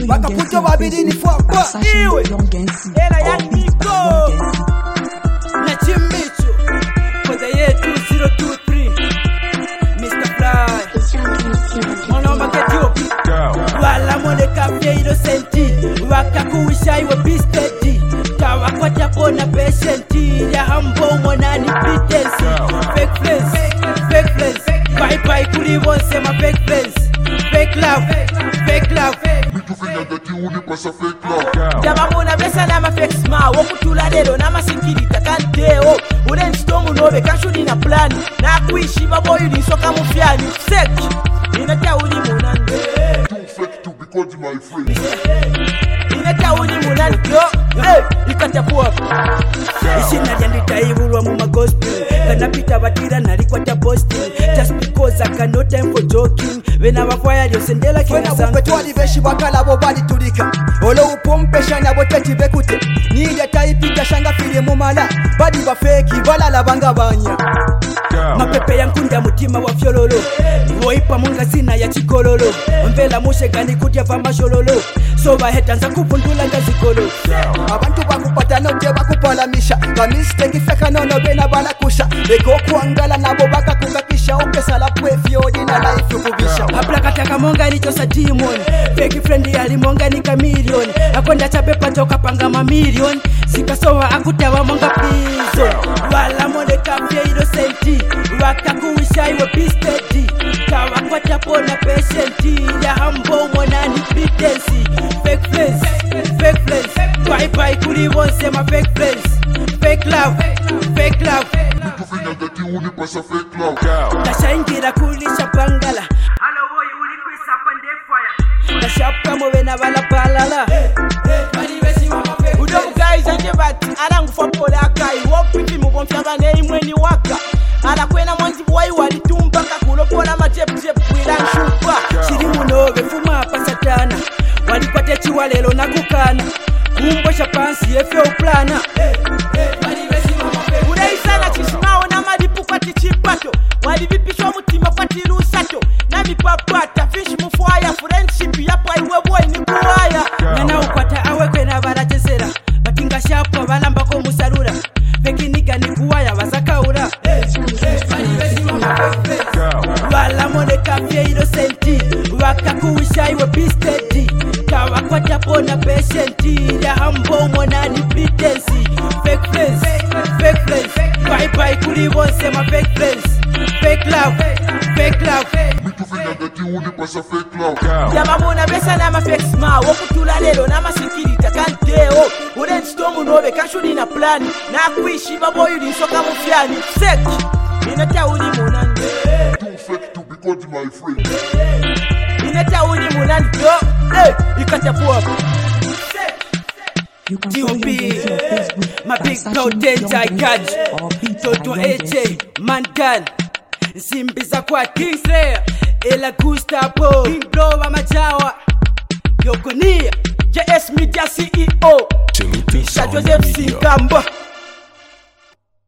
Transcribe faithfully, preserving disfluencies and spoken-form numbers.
Bakaputo babidi ni fwapa iwe Ela ya niko Na chimicho Kwanza yetu zero two three Mister Fly Mwanamba ketiopi Wala mwone kapye innocenti Wakakuwisha iwe bistedi Kawa kwa japo na patienti Ya hambo mwanani pretensi Fake friends, fake friends Bye bye kuli wonse ma fake friends Fake love, fake love Jama muna besa na ma fake smile Wokutula lero na masikirita kanteo Ule nstomu nobe kanshuri na plani Na kuishi baboyu nisoka mufyani Seki, inata uli munande Too fake to be called my friend Inata uli munande yo Hey, ikatapuwa Isi najandita iburwa muma gospel Kanapita batira narikwata posting Just because I got no time for joking Vena wafaya liyo sendela kina sanki Vena kupetwali veshi wakala bobali tulika Olo upompesha na boteti bekute Nija taipika shanga fili mumala Badi wafeki wala labanga banya Mapepe ya nkunda mutima wa fyololo Woipa munga zina ya chikololo Mvela mushe gani kutia vama shololo Soba heta nza kupundula nga zikolo Abantu bakupata note bakupalamisha Kamisteki feka nono bena balakusha Eko kuangala nabo baka kukakisha Opesa la pwefyo dina life kubisha Hapla kataka monga ni chosa demon Fake friend ya limonga ni kamilion Akonda chapepa toka panga mamilion Sikasowa akutawa monga prison Wala mwone kapye innocenti Wakakuwisha iwe bistedi Kawa kwa japo na patienti Ya hambo mwanani pretensi Fake friends, fake friends Bye bye kuli wonse ma fake friends Fake love, fake love Kasha ingira kulisha pangala Halo boy uli kwisa pande fire Kasha pamo wena wala palala Udo guys anje bati Arangu fapola akai Wopipi mubomfya bane imweni waka Ala kwena mwanzi boy wali tumpaka Kulopola ma jep jep wila nshupa Shiri munoge fuma pasatana Wali kwa techi walelo na kukana Kumbo shapansi efyo uplana Urei sana chishimao na madipu kwa tichipato Wali vipisho mutima kwa tirusato Na mipapata fish mufwaya Friendship yapo iwe boy ni kuwaya Nana ukwata awe kwena barachesera Batinga shapwa balambako musarura Feki niga ni kuwaya wasakaura Wala mwone kapye innocenti Wakakuwisha iwe bistedi Kawa kwa japo na patienti Ya hambo mwanani pretensi Fake friends, fake friends Bye bye kuli wonse ma fake friends Fake love, fake love Jama muna besa na ma fake smile Wokutula lero na masikirita kanteo Ule nstomu nobe kanshuri na plani Na kuishi baboyu nisoka mufyani Seki, inata uli munande Too fake to be called my friend Inata uli munande yo Hey, ikatapuwa T O P My big bro danger I catch Toto A J Mangan Simbiza kwa Kingslayer Ela Gustavo Big bro wa majawa Yokonia J S Media C E O Isha Joseph Sinkamba